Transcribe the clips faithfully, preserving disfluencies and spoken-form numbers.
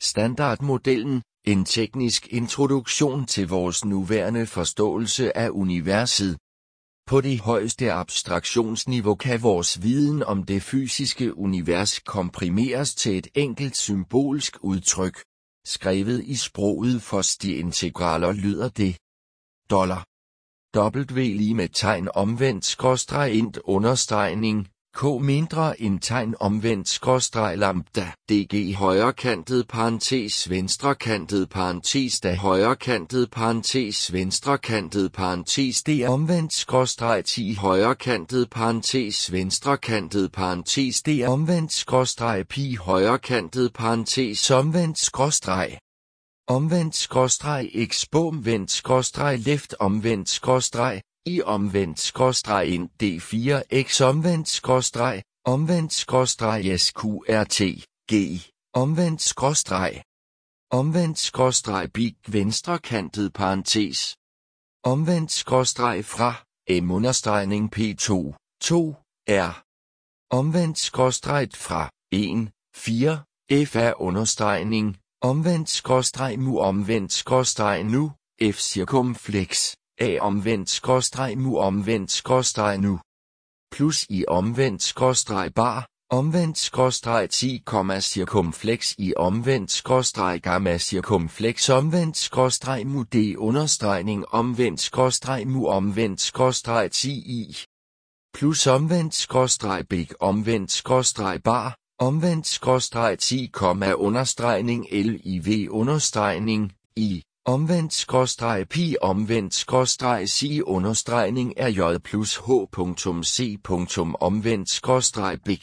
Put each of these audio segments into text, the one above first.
Standardmodellen, en teknisk introduktion til vores nuværende forståelse af universet. På det højeste abstraktionsniveau kan vores viden om det fysiske univers komprimeres til et enkelt symbolsk udtryk. Skrevet i sproget for stiintegraler lyder det: dollar. W lige med tegn omvendt skråstreg int understregning, k mindre end tegn omvendt skråstreg lambda, dg højrekantet parentes venstrekantet parentes da højrekantet parentes venstrekantet parentes d omvendt skråstreg ti højrekantet parentes venstrekantet parentes d omvendt skråstreg pi højrekantet parentes omvendt skråstreg. Omvendt skråstreg x bomvendt skråstreg left omvendt skråstreg i omvendt skråstreg ind d fire x omvendt skråstreg omvendt skråstreg sqrt g omvendt skråstreg omvendt skråstreg big venstrekantet parentes omvendt skråstreg fra m understregning p to to r omvendt skråstreg fra en fire f er understregning omvendt skråstreg mu omvendt skråstreg nu, f cirkumflex, a omvendt skråstreg mu omvendt skråstreg nu. Plus i omvendt skråstreg bar, omvendt skråstreg ti, cirkumflex i omvendt skråstreg gamma cirkumflex omvendt skråstreg mu d understregning omvendt skråstreg mu omvendt skråstreg ti i. Plus omvendt skråstreg big omvendt skråstreg bar, omvendt skråstreg ti, understregning l i v understregning i, omvendt skråstreg pi omvendt skråstreg si understregning er j plus h punktum c punktum omvendt skråstreg big.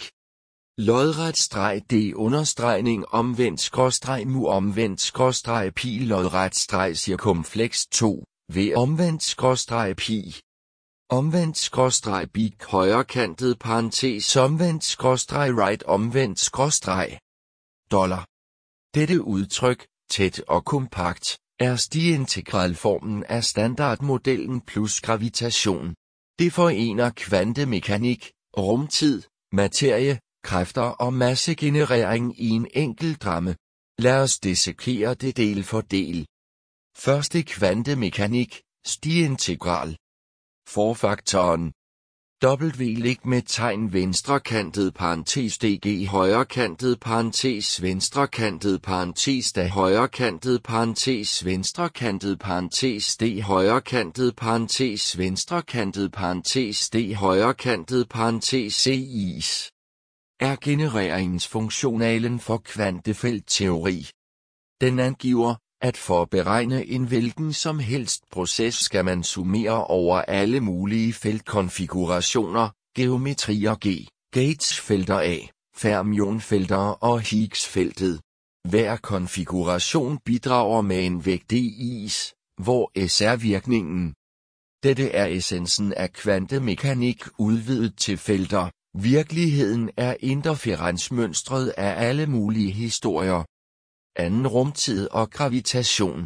Lodret streg d understregning omvendt skråstreg mu omvendt skråstreg pi lodret streg cirkumflex to, v omvendt skråstreg pi. Omvendt skråstreg big højrekantet parentes omvendt skråstreg right omvendt skråstreg dollar. Dette udtryk, tæt og kompakt, er stigintegralformen af standardmodellen plus gravitation. Det forener kvantemekanik, rumtid, materie, kræfter og massegenerering i en enkelt ramme. Lad os dissekere det del for del. Første kvantemekanik, stiintegral. Forfaktoren W lig med tegn venstrekantet parentes dg højrekantet parentes venstrekantet parentes da højrekantet parentes venstrekantet parentes d højrekantet parentes venstrekantet parentes d højrekantet parentes cis er genereringsfunktionalen for kvantefeltteori. Den angiver, at for at beregne en hvilken som helst proces skal man summere over alle mulige feltkonfigurationer, geometrier G, Gates-felter A, fermionfelter og Higgs-feltet. Hver konfiguration bidrager med en vægt is, hvor S er virkningen. Dette er essensen af kvantemekanik udvidet til felter. Virkeligheden er interferensmønstret af alle mulige historier. Anden rumtid og gravitation.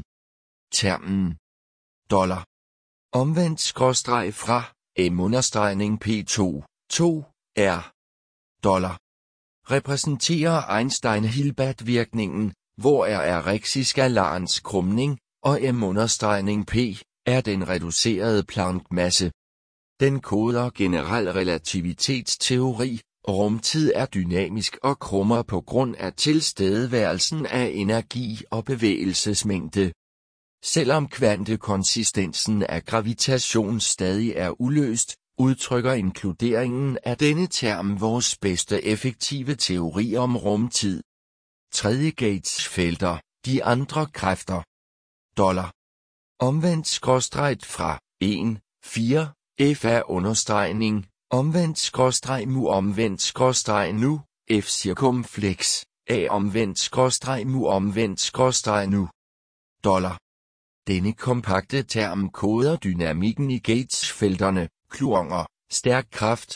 Termen dollar. Omvendt skråstreg fra m understregning p to to r dollar repræsenterer Einstein-Hilbert-virkningen, hvor r er rexiskalarens krumning, og m understregning p er den reducerede Planck-masse. Den koder generel relativitetsteori. Rumtid er dynamisk og krummer på grund af tilstedeværelsen af energi og bevægelsesmængde. Selvom kvantekonsistensen af gravitation stadig er uløst, udtrykker inkluderingen af denne term vores bedste effektive teori om rumtid. Tredje Gates-felter, de andre kræfter. Dollar. Omvendt skråstreg fra en fire f er understregning. Omvendt skråstreg mu omvendt skråstreg nu, f cirkumflex, a omvendt skråstreg mu omvendt skråstreg nu. Dollar. Denne kompakte term koder dynamikken i Gates-felterne, gluoner, stærk kraft,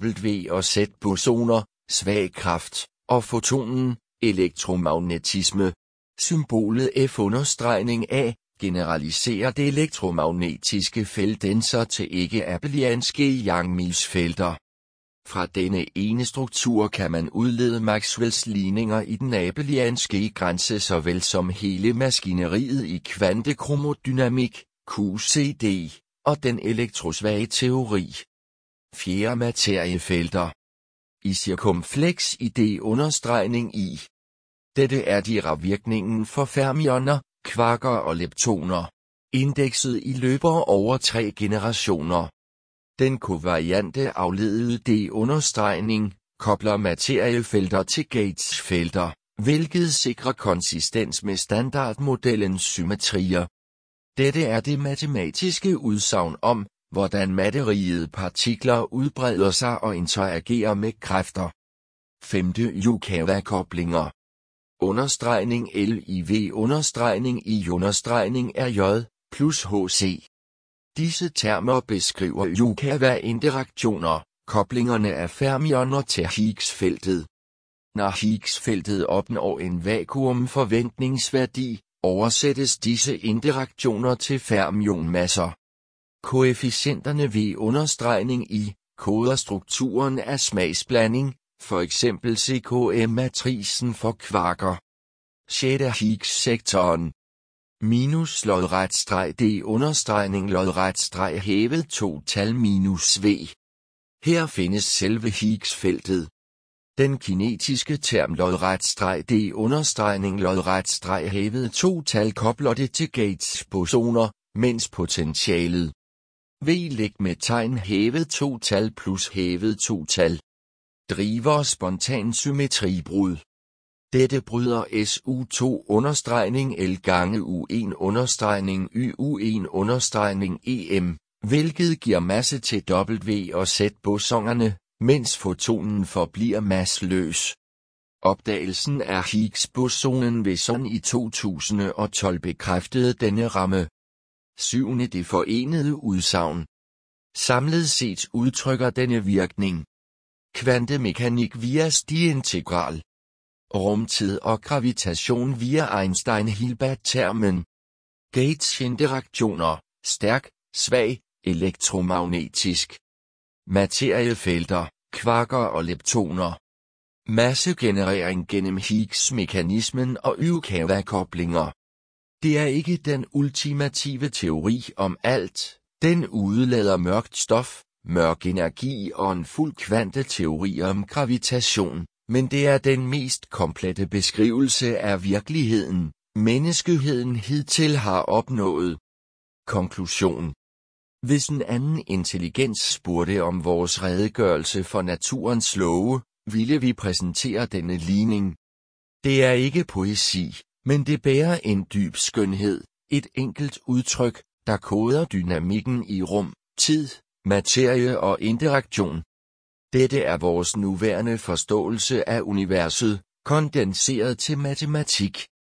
W og Z-bosoner, svag kraft, og fotonen, elektromagnetisme. Symbolet F understregning A generaliserer det elektromagnetiske felt denser til ikke-abelianske Yang-Mills felter. Fra denne ene struktur kan man udlede Maxwells ligninger i den abelianske grænse såvel som hele maskineriet i kvantekromodynamik, Q C D, og den elektrosvage teori. Fjerde materiefelter. I cirkumfleks idé-understregning i. Dette er Dirac-virkningen for fermioner, kvarker og leptoner. Indekset i løber over tre generationer. Den kovariante afledede D-understregning kobler materiefelter til Gates-felter, hvilket sikrer konsistens med standardmodellens symmetrier. Dette er det matematiske udsagn om, hvordan materiede partikler udbreder sig og interagerer med kræfter. Femte Yukawa-koblinger. Understregning L I V understregning I understregning R J plus H C. Disse termer beskriver Yukawa-interaktioner, koblingerne af fermioner til Higgs-feltet. Når Higgs-feltet opnår en vakuumforventningsværdi, oversættes disse interaktioner til fermionmasser. Koefficienterne ved understregning I koder strukturen af smagsblanding, for eksempel C K M-matricen for kvarker. sjette Higgs-sektoren. Minus lodret streg D understregning lodret streg hævet to tal minus V. Her findes selve Higgs-feltet. Den kinetiske term lodret streg D understregning lodret streg hævet to tal kobler det til Gates-bosoner, mens potentialet V lig med tegn hævet to tal plus hævet to tal driver spontan symmetribrud. Dette bryder S U to understregning L gange U en understregning Y U en understregning E M, hvilket giver masse til W og Z-bosonerne, mens fotonen forbliver masseløs. Opdagelsen af Higgs-bosonen Wesson i to tusind og tolv bekræftede denne ramme. Syvende Det forenede udsagn. Samlet set udtrykker denne virkning kvantemekanik via stigintegral, rumtid og gravitation via Einstein-Hilbert-termen, Gates-interaktioner, stærk, svag, elektromagnetisk, materiefelter, kvarker og leptoner, massegenerering gennem Higgs-mekanismen og Yukawa-koblinger. Det er ikke den ultimative teori om alt, den udlader mørkt stof, mørk energi og en fuld kvanteteori om gravitation, men det er den mest komplette beskrivelse af virkeligheden, menneskeheden hidtil har opnået. Konklusion. Hvis en anden intelligens spurgte om vores redegørelse for naturens love, ville vi præsentere denne ligning. Det er ikke poesi, men det bærer en dyb skønhed, et enkelt udtryk, der koder dynamikken i rum, tid, materie og interaktion. Dette er vores nuværende forståelse af universet, kondenseret til matematik.